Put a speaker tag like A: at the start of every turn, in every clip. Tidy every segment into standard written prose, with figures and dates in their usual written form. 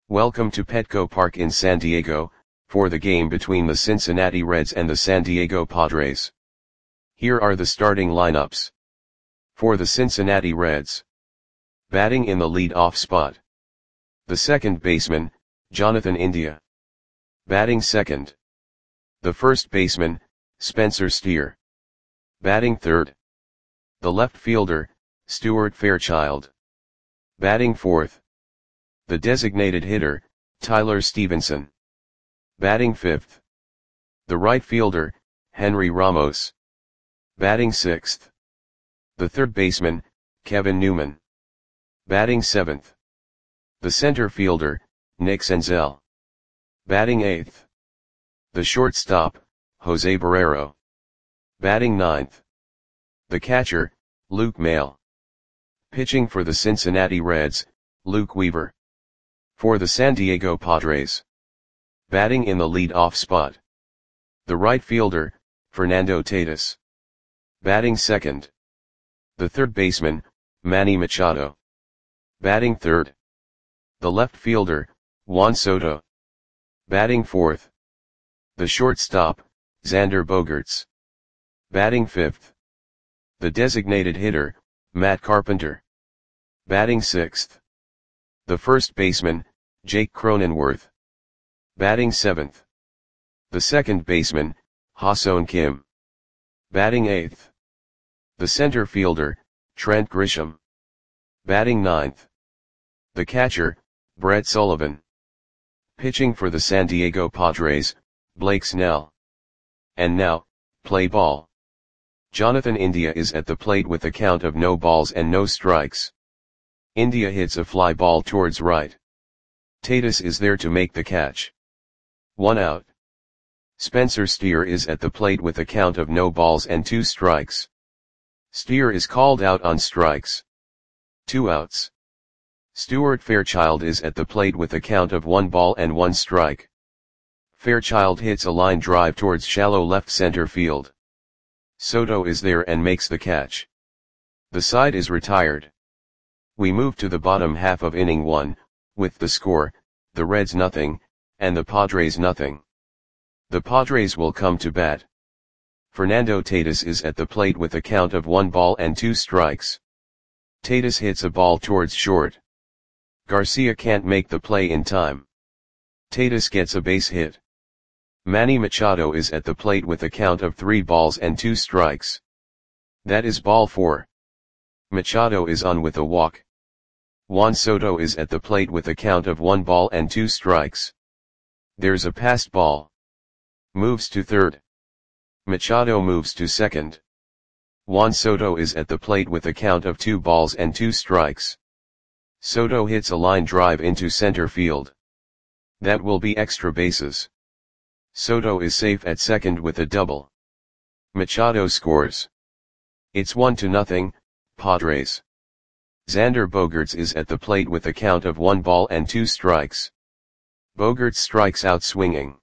A: Welcome to Petco Park in San Diego, for the game between the Cincinnati Reds and the San Diego Padres. Here are the starting lineups. For the Cincinnati Reds. Batting in the lead-off spot. The second baseman, Jonathan India. Batting second. The first baseman, Spencer Steer. Batting third. The left fielder, Stuart Fairchild. Batting fourth. The designated hitter, Tyler Stephenson. Batting fifth. The right fielder, Henry Ramos. Batting sixth. The third baseman, Kevin Newman. Batting seventh. The center fielder, Nick Senzel. Batting eighth. The shortstop, Jose Barrero. Batting ninth. The catcher, Luke Maile. Pitching for the Cincinnati Reds, Luke Weaver. For the San Diego Padres. Batting in the lead-off spot. The right fielder, Fernando Tatis. Batting second. The third baseman, Manny Machado. Batting third. The left fielder, Juan Soto. Batting fourth. The shortstop, Xander Bogaerts. Batting fifth. The designated hitter, Matt Carpenter. Batting sixth. The first baseman, Jake Cronenworth. Batting seventh. The second baseman, Ha-Seong Kim. Batting eighth. The center fielder, Trent Grisham. Batting ninth. The catcher, Brett Sullivan. Pitching for the San Diego Padres, Blake Snell. And now, play ball. Jonathan India is at the plate with a count of no balls and no strikes. India hits a fly ball towards right. Tatis is there to make the catch. 1 out. Spencer Steer is at the plate with a count of no balls and 2 strikes. Steer is called out on strikes. 2 outs. Stuart Fairchild is at the plate with a count of 1 ball and 1 strike. Fairchild hits a line drive towards shallow left center field. Soto is there and makes the catch. The side is retired. We move to the bottom half of inning 1, with the score, the Reds nothing, and the Padres nothing. The Padres will come to bat. Fernando Tatis is at the plate with a count of 1 ball and 2 strikes. Tatis hits a ball towards short. Garcia can't make the play in time. Tatis gets a base hit. Manny Machado is at the plate with a count of 3 balls and 2 strikes. That is ball 4. Machado is on with a walk. Juan Soto is at the plate with a count of 1 ball and 2 strikes. There's a passed ball. Moves to third. Machado moves to second. Juan Soto is at the plate with a count of 2 balls and 2 strikes. Soto hits a line drive into center field. That will be extra bases. Soto is safe at second with a double. Machado scores. It's 1-0, Padres. Xander Bogaerts is at the plate with a count of 1 ball and 2 strikes. Bogaerts strikes out swinging.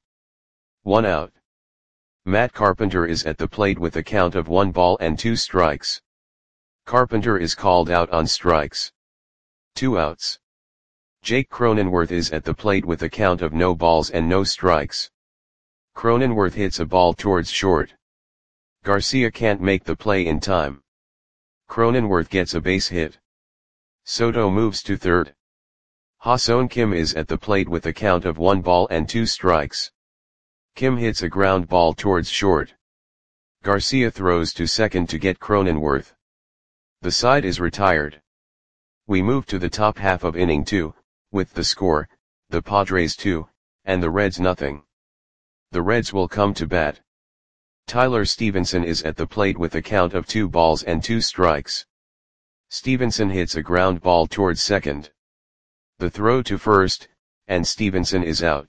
A: 1 out. Matt Carpenter is at the plate with a count of 1 ball and 2 strikes. Carpenter is called out on strikes. 2 outs. Jake Cronenworth is at the plate with a count of no balls and no strikes. Cronenworth hits a ball towards short. Garcia can't make the play in time. Cronenworth gets a base hit. Soto moves to third. Ha-Seong Kim is at the plate with a count of 1 ball and 2 strikes. Kim hits a ground ball towards short. Garcia throws to second to get Cronenworth. The side is retired. We move to the top half of inning 2, with the score, the Padres 2, and the Reds nothing. The Reds will come to bat. Tyler Stephenson is at the plate with a count of 2 balls and 2 strikes. Stephenson hits a ground ball towards second. The throw to first, and Stephenson is out.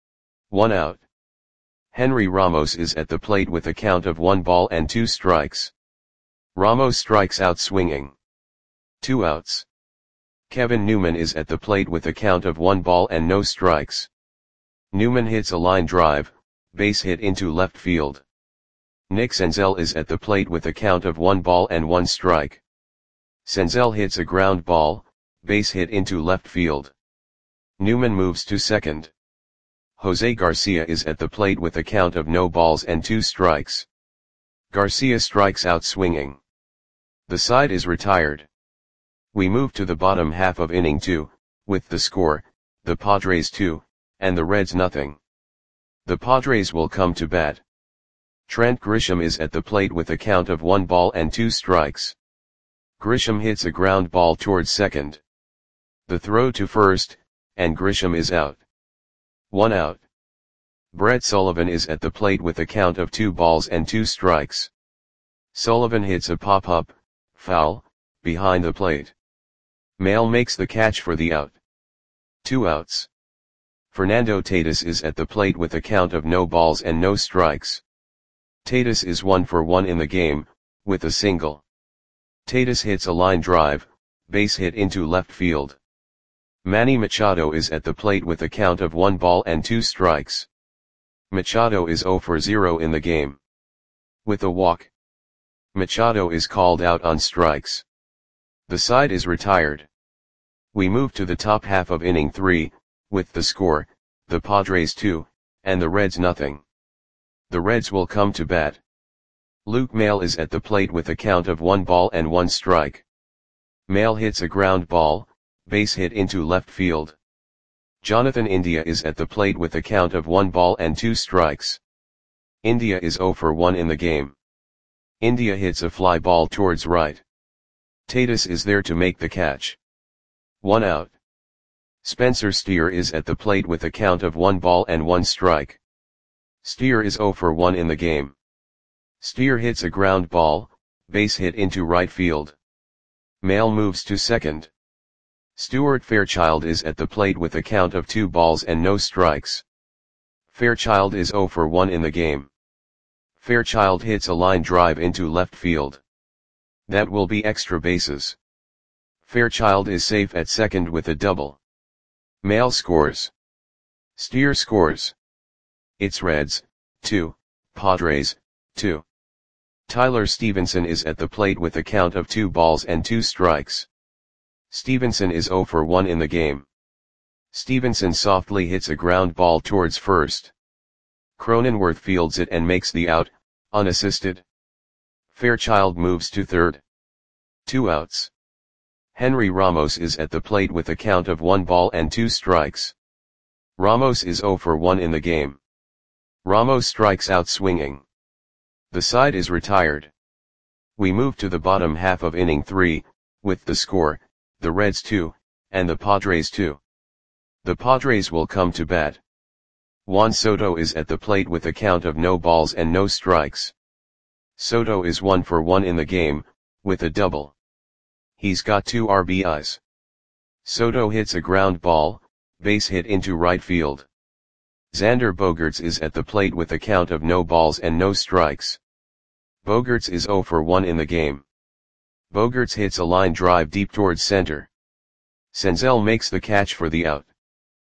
A: 1 out. Henry Ramos is at the plate with a count of 1 ball and 2 strikes. Ramos strikes out swinging. 2 outs. Kevin Newman is at the plate with a count of 1 ball and no strikes. Newman hits a line drive, base hit into left field. Nick Senzel is at the plate with a count of 1 ball and 1 strike. Senzel hits a ground ball, base hit into left field. Newman moves to second. Jose Garcia is at the plate with a count of no balls and 2 strikes. Garcia strikes out swinging. The side is retired. We move to the bottom half of inning 2, with the score, the Padres 2, and the Reds nothing. The Padres will come to bat. Trent Grisham is at the plate with a count of 1 ball and 2 strikes. Grisham hits a ground ball towards second. The throw to first, and Grisham is out. 1 out. Brett Sullivan is at the plate with a count of 2 balls and 2 strikes. Sullivan hits a pop-up, foul, behind the plate. Maile makes the catch for the out. 2 outs. Fernando Tatis is at the plate with a count of no balls and no strikes. Tatis is 1 for 1 in the game, with a single. Tatis hits a line drive, base hit into left field. Manny Machado is at the plate with a count of 1 ball and 2 strikes. Machado is 0 for 0 in the game. With a walk. Machado is called out on strikes. The side is retired. We move to the top half of inning 3, with the score, the Padres 2, and the Reds nothing. The Reds will come to bat. Luke Maile is at the plate with a count of 1 ball and 1 strike. Maile hits a ground ball, base hit into left field. Jonathan India is at the plate with a count of 1 ball and 2 strikes. India is 0 for 1 in the game. India hits a fly ball towards right. Tatis is there to make the catch. 1 out. Spencer Steer is at the plate with a count of 1 ball and 1 strike. Steer is 0 for 1 in the game. Steer hits a ground ball, base hit into right field. Maile moves to second. Stuart Fairchild is at the plate with a count of 2 balls and no strikes. Fairchild is 0 for 1 in the game. Fairchild hits a line drive into left field. That will be extra bases. Fairchild is safe at second with a double. Maile scores. Steer scores. It's Reds, 2, Padres, 2. Tyler Stevenson is at the plate with a count of 2 balls and 2 strikes. Stevenson is 0 for 1 in the game. Stevenson softly hits a ground ball towards first. Cronenworth fields it and makes the out, unassisted. Fairchild moves to third. 2 outs. Henry Ramos is at the plate with a count of 1 ball and 2 strikes. Ramos is 0 for 1 in the game. Ramos strikes out swinging. The side is retired. We move to the bottom half of inning 3, with the score, the Reds 2, and the Padres 2. The Padres will come to bat. Juan Soto is at the plate with a count of no balls and no strikes. Soto is 1 for 1 in the game, with a double. He's got 2 RBIs. Soto hits a ground ball, base hit into right field. Xander Bogaerts is at the plate with a count of no balls and no strikes. Bogaerts is 0 for 1 in the game. Bogaerts hits a line drive deep towards center. Senzel makes the catch for the out.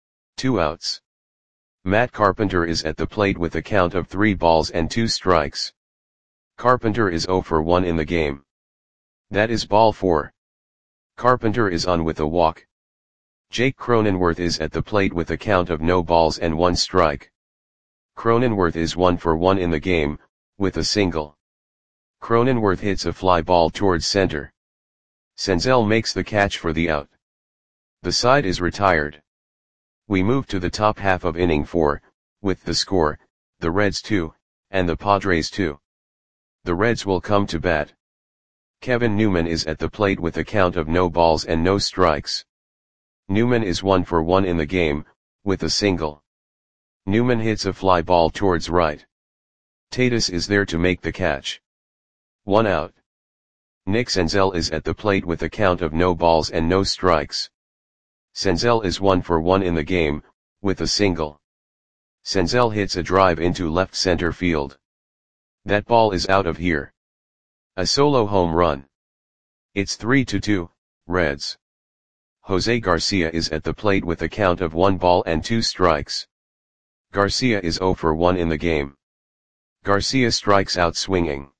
A: 2 outs. Matt Carpenter is at the plate with a count of 3 balls and 2 strikes. Carpenter is 0 for 1 in the game. That is ball 4. Carpenter is on with a walk. Jake Cronenworth is at the plate with a count of no balls and 1 strike. Cronenworth is 1 for 1 in the game, with a single. Cronenworth hits a fly ball towards center. Senzel makes the catch for the out. The side is retired. We move to the top half of inning 4, with the score, the Reds 2, and the Padres 2. The Reds will come to bat. Kevin Newman is at the plate with a count of no balls and no strikes. Newman is 1 for 1 in the game, with a single. Newman hits a fly ball towards right. Tatis is there to make the catch. 1 out. Nick Senzel is at the plate with a count of no balls and no strikes. Senzel is 1 for 1 in the game, with a single. Senzel hits a drive into left center field. That ball is out of here. A solo home run. It's 3-2, Reds. Jose Garcia is at the plate with a count of 1 ball and 2 strikes. Garcia is 0 for 1 in the game. Garcia strikes out swinging.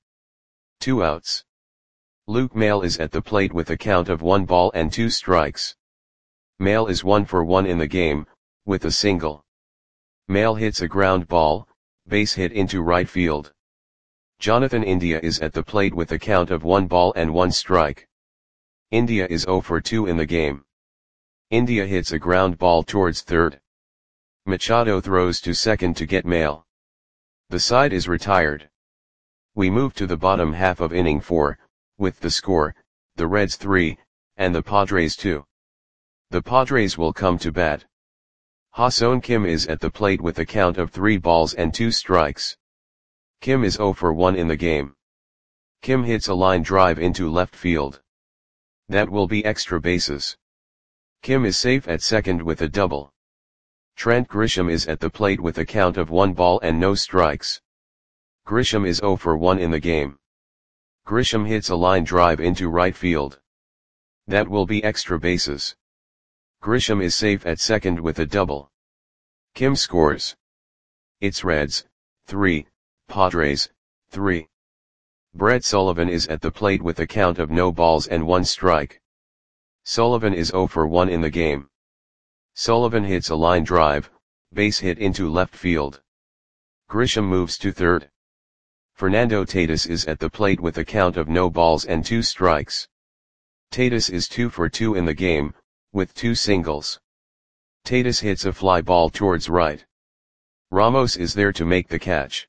A: 2 outs. Luke Maile is at the plate with a count of 1 ball and 2 strikes. Mail is 1 for 1 in the game, with a single. Mail hits a ground ball, base hit into right field. Jonathan India is at the plate with a count of 1 ball and 1 strike. India is 0 for 2 in the game. India hits a ground ball towards third. Machado throws to second to get Mail. The side is retired. We move to the bottom half of inning 4, with the score, the Reds 3, and the Padres 2. The Padres will come to bat. Ha-Seong Kim is at the plate with a count of 3 balls and 2 strikes. Kim is 0 for 1 in the game. Kim hits a line drive into left field. That will be extra bases. Kim is safe at second with a double. Trent Grisham is at the plate with a count of 1 ball and no strikes. Grisham is 0 for 1 in the game. Grisham hits a line drive into right field. That will be extra bases. Grisham is safe at second with a double. Kim scores. It's Reds, 3, Padres, 3. Brett Sullivan is at the plate with a count of no balls and 1 strike. Sullivan is 0 for 1 in the game. Sullivan hits a line drive, base hit into left field. Grisham moves to third. Fernando Tatis is at the plate with a count of no balls and 2 strikes. Tatis is 2 for 2 in the game, with 2 singles. Tatis hits a fly ball towards right. Ramos is there to make the catch.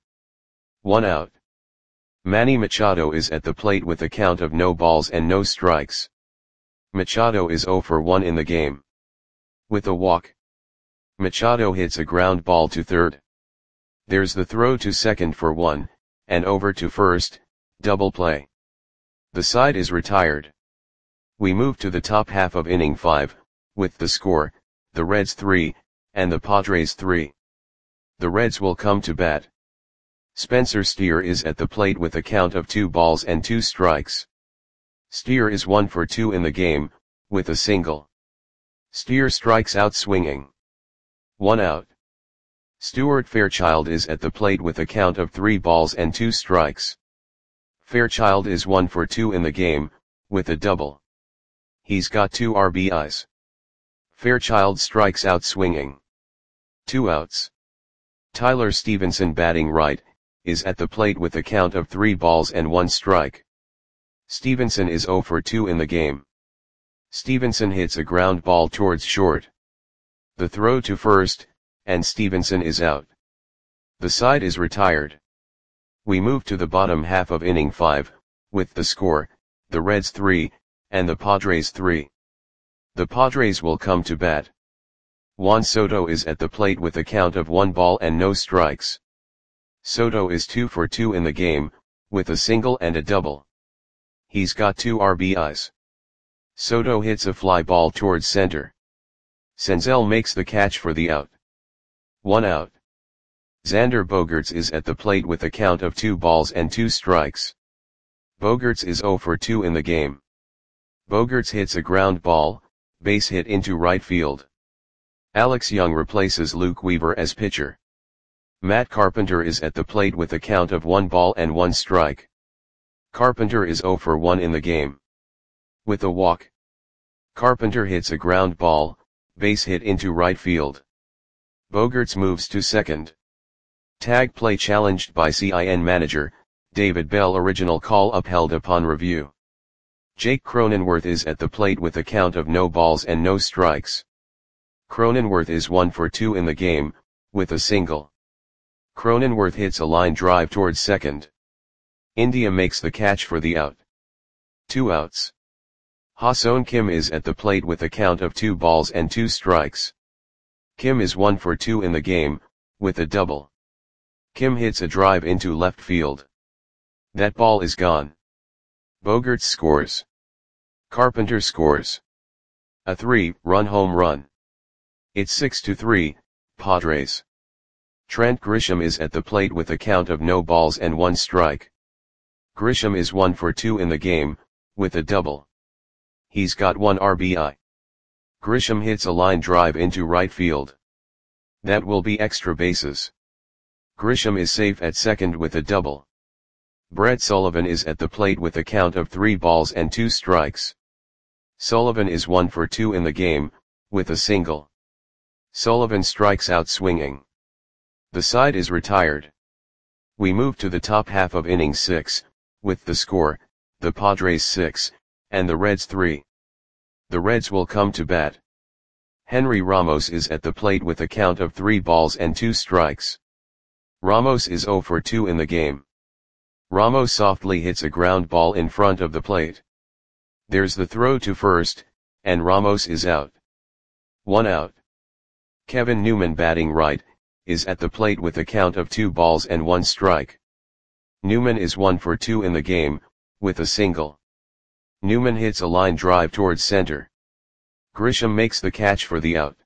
A: 1 out. Manny Machado is at the plate with a count of no balls and no strikes. Machado is 0 for 1 in the game. With a walk. Machado hits a ground ball to third. There's the throw to second for 1, and over to first, double play. The side is retired. We move to the top half of inning 5, with the score, the Reds 3, and the Padres 3. The Reds will come to bat. Spencer Steer is at the plate with a count of 2 balls and 2 strikes. Steer is 1 for 2 in the game, with a single. Steer strikes out swinging. 1 out. Stuart Fairchild is at the plate with a count of 3 balls and 2 strikes. Fairchild is 1 for 2 in the game, with a double. He's got 2 RBIs. Fairchild strikes out swinging. 2 outs. Tyler Stevenson, batting right, is at the plate with a count of 3 balls and 1 strike. Stevenson is 0 for 2 in the game. Stevenson hits a ground ball towards short. The throw to first, and Stevenson is out. The side is retired. We move to the bottom half of inning 5, with the score, the Reds 3, and the Padres 3. The Padres will come to bat. Juan Soto is at the plate with a count of 1 ball and no strikes. Soto is 2 for 2 in the game, with a single and a double. He's got 2 RBIs. Soto hits a fly ball towards center. Senzel makes the catch for the out. 1 out. Xander Bogaerts is at the plate with a count of 2 balls and 2 strikes. Bogaerts is 0 for 2 in the game. Bogaerts hits a ground ball, base hit into right field. Alex Young replaces Luke Weaver as pitcher. Matt Carpenter is at the plate with a count of 1 ball and 1 strike. Carpenter is 0 for 1 in the game. With a walk. Carpenter hits a ground ball, base hit into right field. Bogaerts moves to second. Tag play challenged by CIN manager, David Bell. Original call upheld upon review. Jake Cronenworth is at the plate with a count of no balls and no strikes. Cronenworth is 1 for 2 in the game, with a single. Cronenworth hits a line drive towards second. India makes the catch for the out. 2 outs. Ha-Seong Kim is at the plate with a count of 2 balls and 2 strikes. Kim is 1 for 2 in the game, with a double. Kim hits a drive into left field. That ball is gone. Bogaerts scores. Carpenter scores. A 3-run home run. It's 6-3, Padres. Trent Grisham is at the plate with a count of no balls and 1 strike. Grisham is 1 for 2 in the game, with a double. He's got 1 RBI. Grisham hits a line drive into right field. That will be extra bases. Grisham is safe at second with a double. Brett Sullivan is at the plate with a count of 3 balls and 2 strikes. Sullivan is 1 for 2 in the game, with a single. Sullivan strikes out swinging. The side is retired. We move to the top half of inning 6, with the score, the Padres 6, and the Reds 3. The Reds will come to bat. Henry Ramos is at the plate with a count of 3 balls and 2 strikes. Ramos is 0 for 2 in the game. Ramos softly hits a ground ball in front of the plate. There's the throw to first, and Ramos is out. 1 out. Kevin Newman, batting right, is at the plate with a count of 2 balls and 1 strike. Newman is 1 for 2 in the game, with a single. Newman hits a line drive towards center. Grisham makes the catch for the out.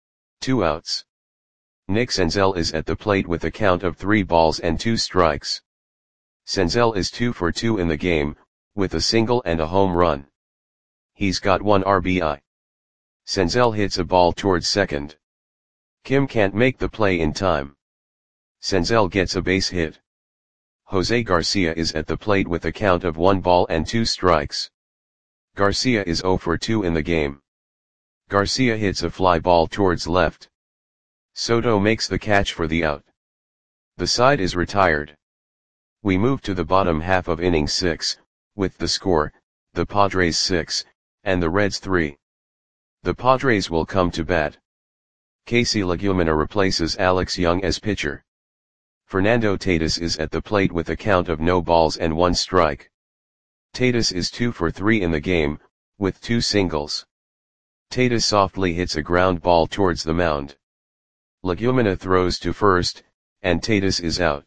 A: 2 outs. Nick Senzel is at the plate with a count of 3 balls and 2 strikes. Senzel is 2 for 2 in the game, with a single and a home run. He's got 1 RBI. Senzel hits a ball towards second. Kim can't make the play in time. Senzel gets a base hit. Jose Garcia is at the plate with a count of 1 ball and 2 strikes. Garcia is 0 for 2 in the game. Garcia hits a fly ball towards left. Soto makes the catch for the out. The side is retired. We move to the bottom half of inning 6, with the score, the Padres 6, and the Reds 3. The Padres will come to bat. Casey Legumina replaces Alex Young as pitcher. Fernando Tatis is at the plate with a count of no balls and 1 strike. Tatis is 2 for 3 in the game, with 2 singles. Tatis softly hits a ground ball towards the mound. Legumina throws to first, and Tatis is out.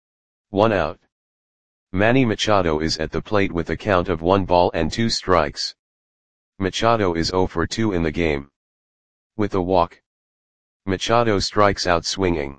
A: 1 out. Manny Machado is at the plate with a count of 1 ball and 2 strikes. Machado is 0 for 2 in the game. With a walk. Machado strikes out swinging.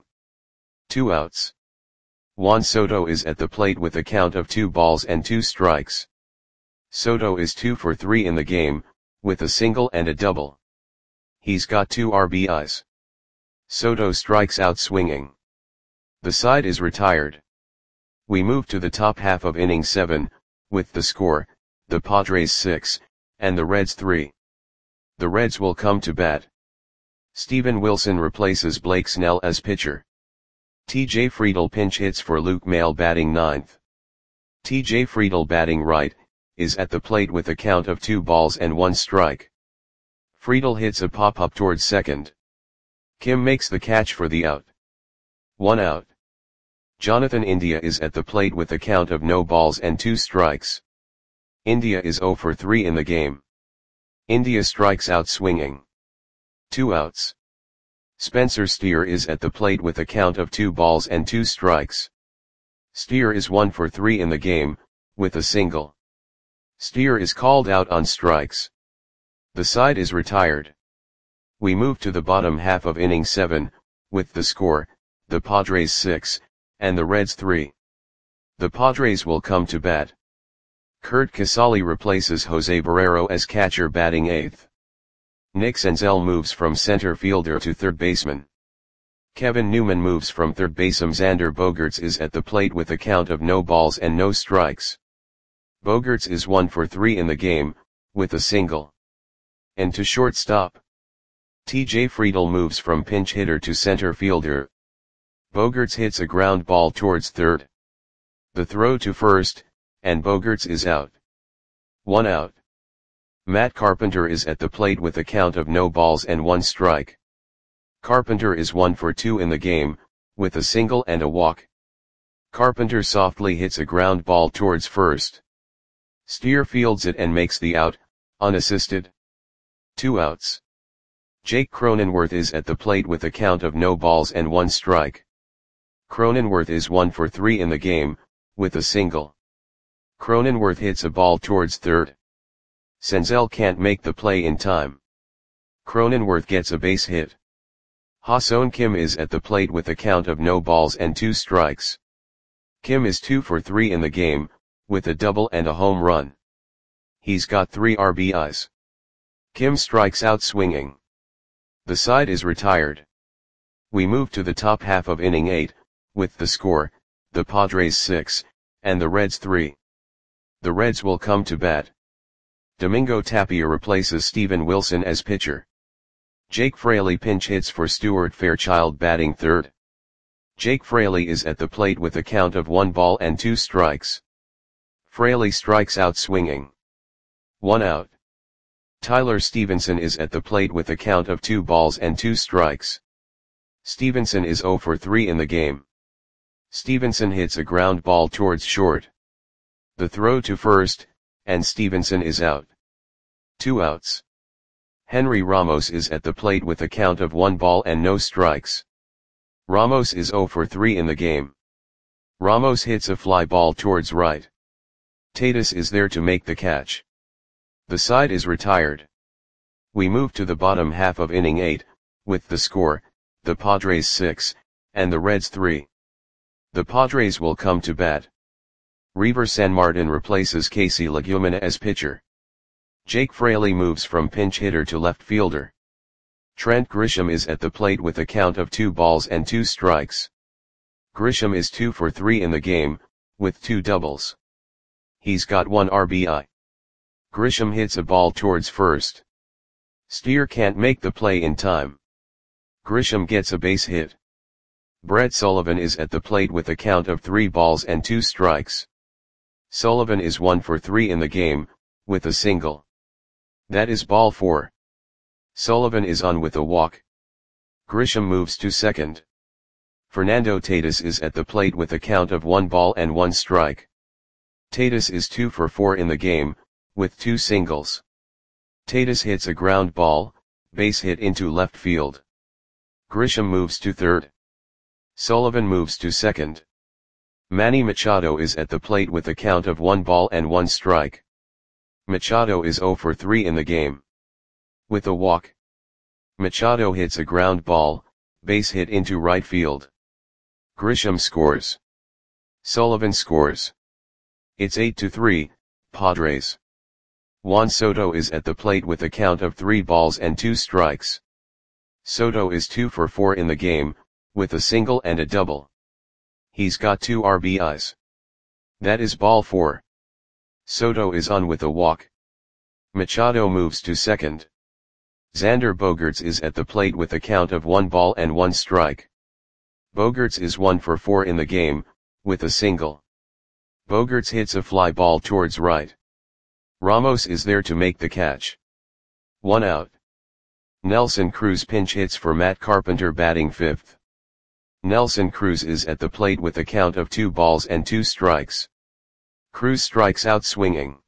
A: 2 outs. Juan Soto is at the plate with a count of 2 balls and 2 strikes. Soto is 2 for 3 in the game, with a single and a double. He's got 2 RBIs. Soto strikes out swinging. The side is retired. We move to the top half of inning 7, with the score, the Padres 6, and the Reds 3. The Reds will come to bat. Steven Wilson replaces Blake Snell as pitcher. T.J. Friedl pinch hits for Luke Maile, batting 9th. T.J. Friedl, batting right, is at the plate with a count of 2 balls and 1 strike. Friedl hits a pop-up towards second. Kim makes the catch for the out. 1 out. Jonathan India is at the plate with a count of no balls and 2 strikes. India is 0 for 3 in the game. India strikes out swinging. 2 outs. Spencer Steer is at the plate with a count of 2 balls and 2 strikes. Steer is 1 for 3 in the game, with a single. Steer is called out on strikes. The side is retired. We move to the bottom half of inning 7, with the score, the Padres 6, and the Reds 3. The Padres will come to bat. Curt Casali replaces Jose Barrero as catcher, batting 8th. Nick Senzel moves from center fielder to third baseman. Kevin Newman moves from third baseman. Xander Bogaerts is at the plate with a count of no balls and no strikes. Bogaerts is 1 for 3 in the game, with a single. And to shortstop. T.J. Friedl moves from pinch hitter to center fielder. Bogaerts hits a ground ball towards third. The throw to first, and Bogaerts is out. 1 out. Matt Carpenter is at the plate with a count of no balls and 1 strike. Carpenter is 1 for 2 in the game, with a single and a walk. Carpenter softly hits a ground ball towards first. Steer fields it and makes the out, unassisted. 2 outs. Jake Cronenworth is at the plate with a count of no balls and 1 strike. Cronenworth is 1 for 3 in the game, with a single. Cronenworth hits a ball towards third. Senzel can't make the play in time. Cronenworth gets a base hit. Ha-Seong Kim is at the plate with a count of no balls and 2 strikes. Kim is 2 for 3 in the game, with a double and a home run. He's got 3 RBIs. Kim strikes out swinging. The side is retired. We move to the top half of inning 8, with the score, the Padres 6, and the Reds 3. The Reds will come to bat. Domingo Tapia replaces Steven Wilson as pitcher. Jake Fraley pinch hits for Stuart Fairchild batting third. Jake Fraley is at the plate with a count of 1 ball and 2 strikes. Fraley strikes out swinging. 1 out. Tyler Stevenson is at the plate with a count of 2 balls and 2 strikes. Stevenson is 0 for 3 in the game. Stevenson hits a ground ball towards short. The throw to first, and Stevenson is out. 2 outs. Henry Ramos is at the plate with a count of 1 ball and no strikes. Ramos is 0 for 3 in the game. Ramos hits a fly ball towards right. Tatis is there to make the catch. The side is retired. We move to the bottom half of inning 8, with the score, the Padres 6, and the Reds 3. The Padres will come to bat. Reiver Sanmartin replaces Casey Legumina as pitcher. Jake Fraley moves from pinch hitter to left fielder. Trent Grisham is at the plate with a count of 2 balls and 2 strikes. Grisham is 2 for 3 in the game, with 2 doubles. He's got 1 RBI. Grisham hits a ball towards first. Steer can't make the play in time. Grisham gets a base hit. Brett Sullivan is at the plate with a count of 3 balls and 2 strikes. Sullivan is 1 for 3 in the game, with a single. That is ball 4. Sullivan is on with a walk. Grisham moves to second. Fernando Tatis is at the plate with a count of 1 ball and 1 strike. Tatis is 2 for 4 in the game, with 2 singles. Tatis hits a ground ball, base hit into left field. Grisham moves to third. Sullivan moves to second. Manny Machado is at the plate with a count of 1 ball and 1 strike. Machado is 0 for 3 in the game. With a walk. Machado hits a ground ball, base hit into right field. Grisham scores. Sullivan scores. It's 8-3, Padres. Juan Soto is at the plate with a count of 3 balls and 2 strikes. Soto is 2 for 4 in the game, with a single and a double. He's got 2 RBIs. That is ball 4. Soto is on with a walk. Machado moves to second. Xander Bogaerts is at the plate with a count of 1 ball and 1 strike. Bogaerts is 1 for 4 in the game, with a single. Bogaerts hits a fly ball towards right. Ramos is there to make the catch. 1 out. Nelson Cruz pinch hits for Matt Carpenter batting fifth. Nelson Cruz is at the plate with a count of 2 balls and 2 strikes. Cruz strikes out swinging.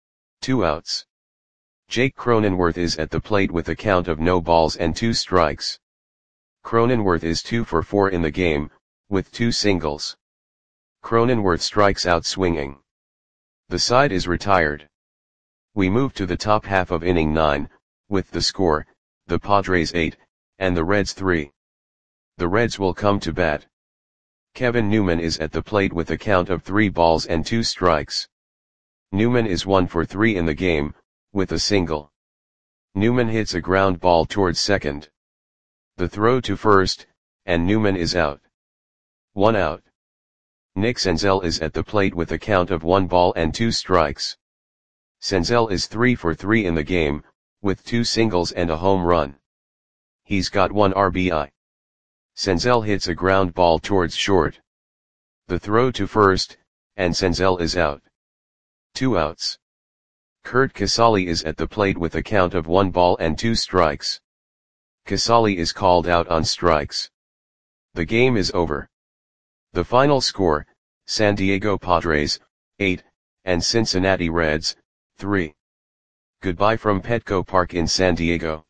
A: 2 outs. Jake Cronenworth is at the plate with a count of no balls and 2 strikes. Cronenworth is 2 for 4 in the game, with 2 singles. Cronenworth strikes out swinging. The side is retired. We move to the top half of inning 9, with the score, the Padres 8, and the Reds 3. The Reds will come to bat. Kevin Newman is at the plate with a count of 3 balls and 2 strikes. Newman is 1 for 3 in the game, with a single. Newman hits a ground ball towards second. The throw to first, and Newman is out. 1 out. Nick Senzel is at the plate with a count of 1 ball and 2 strikes. Senzel is 3 for 3 in the game, with 2 singles and a home run. He's got 1 RBI. Senzel hits a ground ball towards short. The throw to first, and Senzel is out. 2 outs. Curt Casali is at the plate with a count of 1 ball and 2 strikes. Casali is called out on strikes. The game is over. The final score, San Diego Padres, 8, and Cincinnati Reds, 3. Goodbye from Petco Park in San Diego.